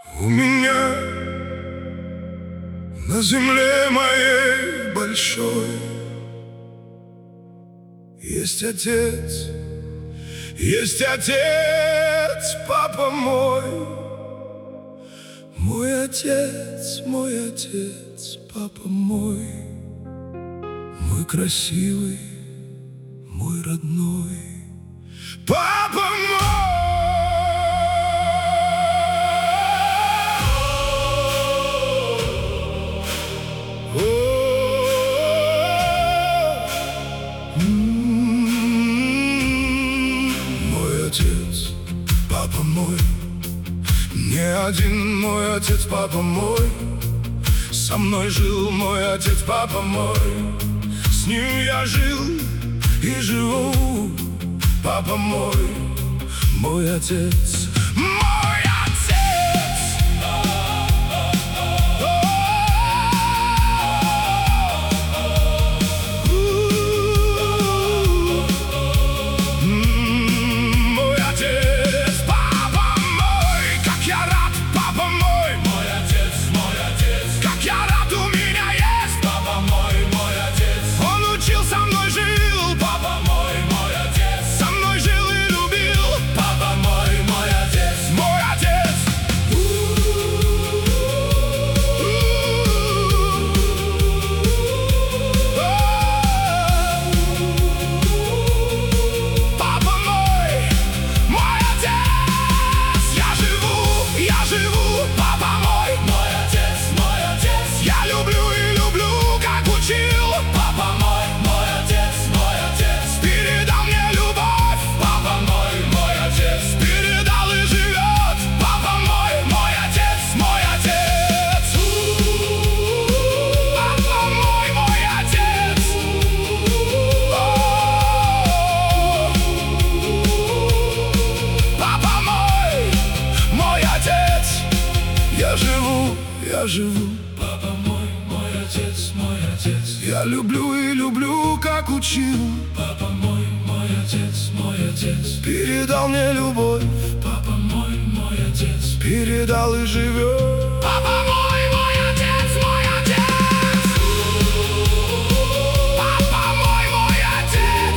У меня на земле моей большой есть отец, папа мой. Мой отец, папа мой. Мой красивый, мой родной папа мой. Мой отец, папа мой. Не один мой отец, папа мой. Со мной жил мой отец, папа мой. С ним я жил и живу, папа мой. Мой отец, мой отец. Мой отец, папа мой. Как я рад, папа мой. Мой отец, как я рад, у меня есть папа мой, мой отец. Он учил, со мной жил, папа мой, мой отец. Со мной жил и любил, папа мой, мой отец. Мой отец. Папа мой, мой отец. Я живу, папа мой, мой отец, мой отец. Я люблю и люблю, как учил, папа мой, мой отец, мой отец. Передал мне любовь, папа мой, мой отец. Передал и живет, папа мой, мой отец, мой отец. Папа мой, мой отец. Папа мой отец. Я живу, папа мой, мой отец, мой отец. Я люблю и люблю, как учил, папа мой, мой отец, мой отец. Передал мне любовь, папа мой, мой отец. Передал и живет, папа мой, мой отец, мой отец. Папа мой, мой отец.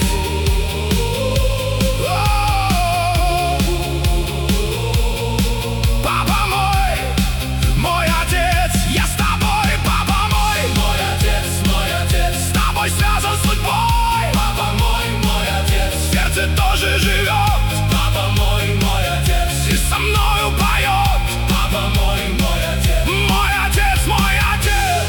Папа мой отец. Я с тобой, папа мой, мой отец, мой отец. С тобой связан судьбой, папа мой, мой отец. В сердце тоже живет, папа мой, мой отец. И со мною поет, папа мой, мой отец. Мой отец, мой отец.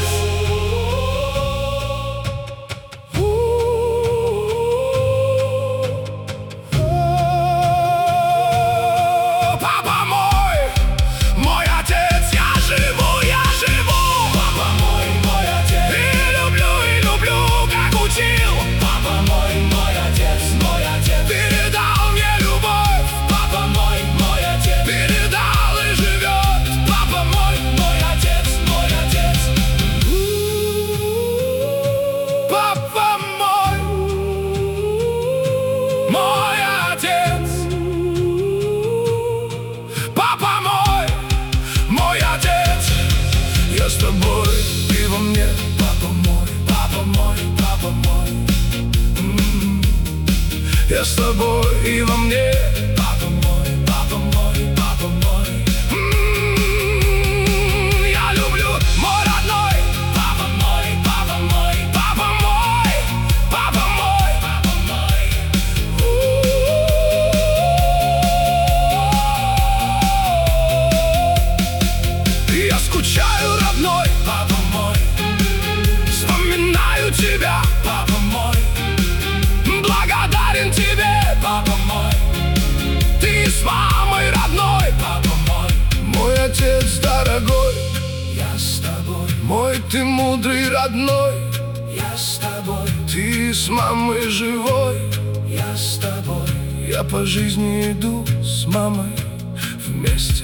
Папа мой отец. Я живу, папа мой, мой отец. И люблю, как учил, папа мой, мой отец, мой отец. Передал мне любовь, папа мой, мой отец. Передал и живет, папа мой, мой отец, мой отец. Папа мой, мой отец. Папа мой отец. Я с тобой, ты во мне, папа мой, папа мой, папа мой. Я с тобой и во мне, папа мой, папа мой, папа мой. Я люблю, мой родной, папа мой, папа мой, папа мой, папа мой, папа мой. Я скучаю, родной, папа мой. Вспоминаю тебя, папа мой. Благодарен тебе, папа мой. Ты с мамой родной, папа мой. Мой отец дорогой, я с тобой. Мой ты мудрый родной, я с тобой. Ты с мамой живой, я с тобой. Я по жизни иду с мамой вместе.